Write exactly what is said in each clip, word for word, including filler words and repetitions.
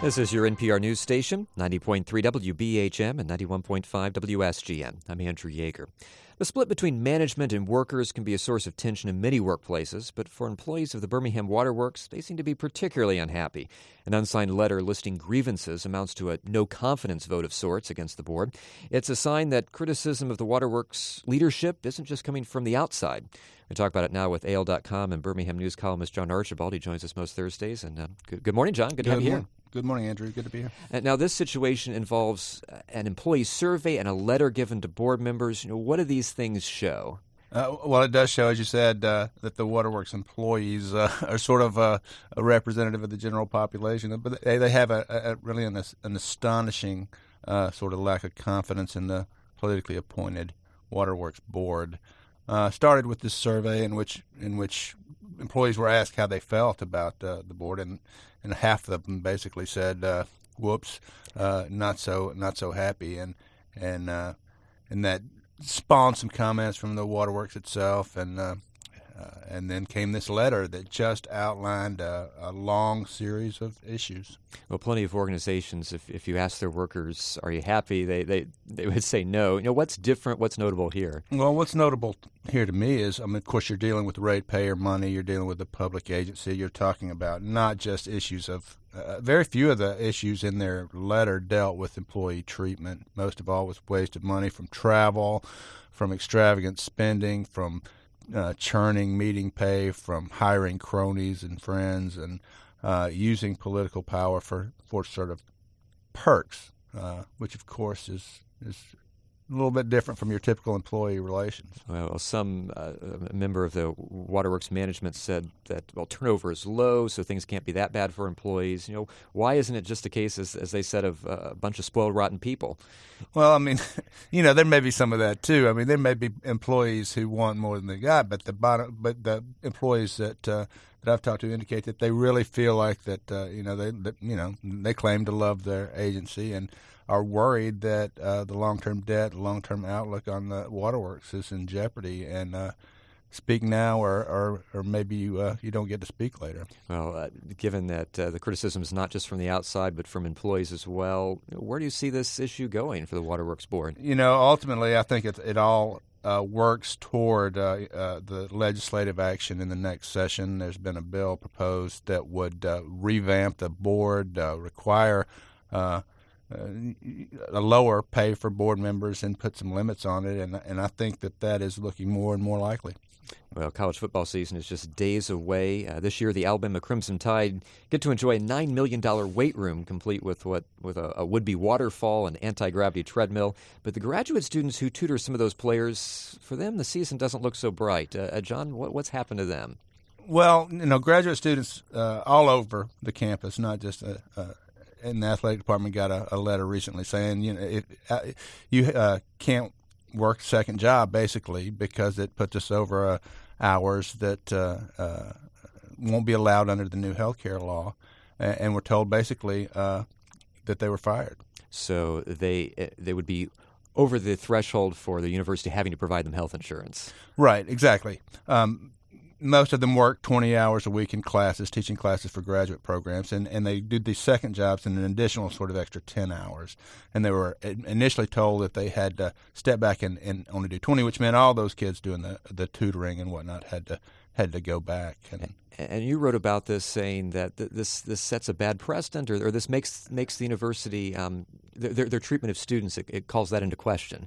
This is your N P R News station, ninety point three W B H M and ninety-one point five W S G N. I'm Andrew Yeager. The split between management and workers can be a source of tension in many workplaces, but for employees of the Birmingham Waterworks, they seem to be particularly unhappy. An unsigned letter listing grievances amounts to a no-confidence vote of sorts against the board. It's a sign that criticism of the Waterworks leadership isn't just coming from the outside. We talk about it now with A L dot com and Birmingham News columnist John Archibald. He joins us most Thursdays. And uh, good, good morning, John. Good, Good to have you mor- here. Good morning, Andrew. Good to be here. And now, this situation involves an employee survey and a letter given to board members. You know, what do these things show? Uh, well, it does show, as you said, uh, that the Waterworks employees uh, are sort of uh, a representative of the general population, but they, they have a, a really an, an astonishing uh, sort of lack of confidence in the politically appointed Waterworks board. Uh, started with this survey in which in which employees were asked how they felt about uh, the board, and and half of them basically said, uh, "Whoops, uh, not so not so happy," and and uh, and that spawned some comments from the Waterworks itself, and uh, uh, and then came this letter that just outlined a, a long series of issues. Well, plenty of organizations, if if you ask their workers, "Are you happy?" they they they would say no. You know, what's different? What's notable here? Well, what's notable here to me is, I mean, of course, you're dealing with ratepayer money. You're dealing with a public agency. You're talking about not just issues of uh, very few of the issues in their letter dealt with employee treatment. Most of all was waste of money from travel, from extravagant spending, from uh, churning meeting pay, from hiring cronies and friends, and uh, using political power for, for sort of perks, uh, which, of course, is is a little bit different from your typical employee relations. Well, some uh, a member of the Waterworks management said that, well, turnover is low, so things can't be that bad for employees. You know, why isn't it just a case, as, as they said, of uh, a bunch of spoiled, rotten people? Well, I mean, you know, there may be some of that too. I mean, there may be employees who want more than they got, but the bottom, but the employees that uh, that I've talked to indicate that they really feel like that. Uh, you know, they that, you know they claim to love their agency and are worried that uh, the long-term debt, the long-term outlook on the Waterworks is in jeopardy, and uh, speak now or, or, or maybe you, uh, you don't get to speak later. Well, uh, given that uh, the criticism is not just from the outside but from employees as well, where do you see this issue going for the Waterworks board? You know, ultimately, I think it, it all uh, works toward uh, uh, the legislative action in the next session. There's been a bill proposed that would uh, revamp the board, uh, require uh, Uh, a lower pay for board members, and put some limits on it, and and I think that that is looking more and more likely. Well, college football season is just days away. Uh, this year, the Alabama Crimson Tide get to enjoy a nine million dollars weight room, complete with what with a, a would-be waterfall and anti-gravity treadmill. But the graduate students who tutor some of those players, for them, the season doesn't look so bright. Uh, uh, John, what, what's happened to them? Well, you know, graduate students uh, all over the campus, not just a, a in the athletic department, got a, a letter recently saying, you know, if, uh, you uh, can't work a second job, basically, because it puts us over uh, hours that uh, uh, won't be allowed under the new health care law. And, and we're told, basically, uh, that they were fired. So they they would be over the threshold for the university having to provide them health insurance. Right, exactly. Um, Most of them work twenty hours a week in classes, teaching classes for graduate programs, and, and they did these second jobs in an additional sort of extra ten hours. And they were initially told that they had to step back and, and only do twenty, which meant all those kids doing the, the tutoring and whatnot had to had to go back. And, and you wrote about this, saying that th- this this sets a bad precedent, or, or this makes makes the university um, their, their treatment of students, it, it calls that into question.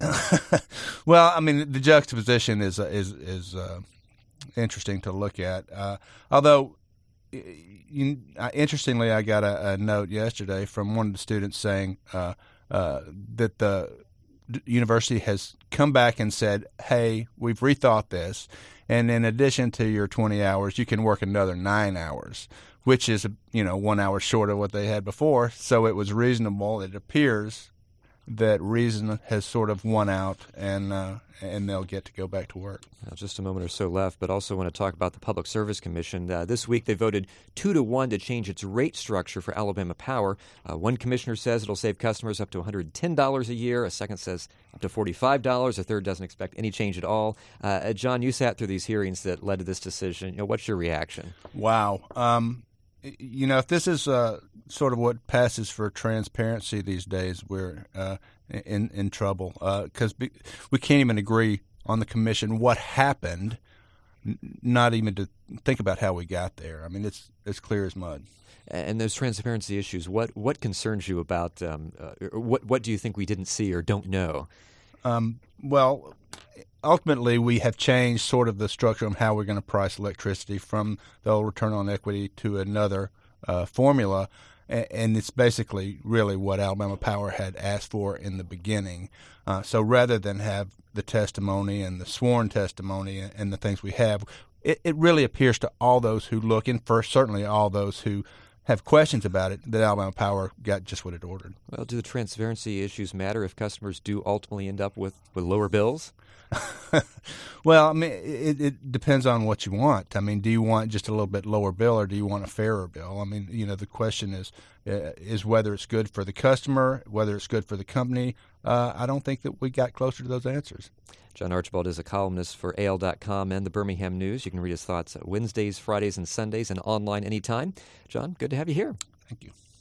Well, I mean, the juxtaposition is is is. Uh, interesting to look at. Uh, although, you, uh, interestingly, I got a, a note yesterday from one of the students saying uh, uh, that the university has come back and said, hey, we've rethought this, and in addition to your twenty hours, you can work another nine hours, which is, you know, one hour short of what they had before. So it was reasonable. It appears that reason has sort of won out, and uh, and they'll get to go back to work. Now, just a moment or so left, but also want to talk about the Public Service Commission. Uh, this week they voted two to one to change its rate structure for Alabama Power. Uh, one commissioner says it'll save customers up to one hundred ten dollars a year. A second says up to forty-five dollars. A third doesn't expect any change at all. Uh, John, you sat through these hearings that led to this decision. You know, what's your reaction? Wow. Um, you know, if this is uh, sort of what passes for transparency these days, we're uh, in in trouble because uh, we can't even agree on the commission what happened, n- not even to think about how we got there. I mean, it's it's clear as mud. And those transparency issues, what what concerns you about? Um, uh, what what do you think we didn't see or don't know? Um, well, ultimately, we have changed sort of the structure of how we're going to price electricity from the old return on equity to another uh, formula, and, and it's basically really what Alabama Power had asked for in the beginning. Uh, so rather than have the testimony and the sworn testimony and, and the things we have, it, it really appears to all those who look, and first certainly all those who have questions about it, that Alabama Power got just what it ordered. Well, do the transparency issues matter if customers do ultimately end up with, with lower bills? Well, I mean, it, it depends on what you want. I mean, do you want just a little bit lower bill, or do you want a fairer bill? I mean, you know, the question is uh, is whether it's good for the customer, whether it's good for the company. Uh, I don't think that we got closer to those answers. John Archibald is a columnist for A L dot com and the Birmingham News. You can read his thoughts Wednesdays, Fridays, and Sundays, and online anytime. John, good to have you here. Thank you.